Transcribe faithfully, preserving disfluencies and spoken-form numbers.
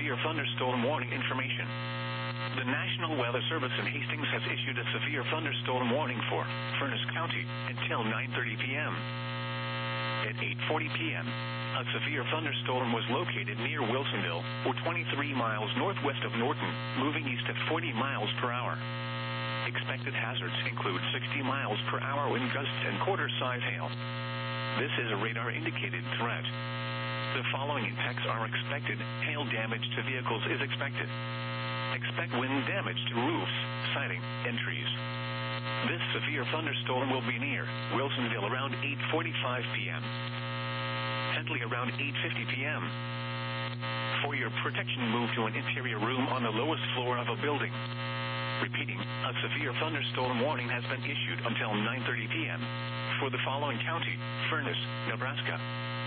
severe thunderstorm warning information. The National Weather Service in Hastings has issued a severe thunderstorm warning for Furnace County until nine thirty p.m. At eight forty p.m., a severe thunderstorm was located near Wilsonville, or twenty-three miles northwest of Norton, moving east at forty miles per hour. Expected hazards include sixty miles per hour wind gusts and quarter-size hail. This is a radar-indicated threat. The following impacts are expected. Hail damage to vehicles is expected. Expect wind damage to roofs, siding, and trees. This severe thunderstorm will be near Wilsonville around eight forty-five p.m. Henley around eight fifty p.m. For your protection, move to an interior room on the lowest floor of a building. Repeating, a severe thunderstorm warning has been issued until nine thirty p.m. for the following county: Furnace, Nebraska.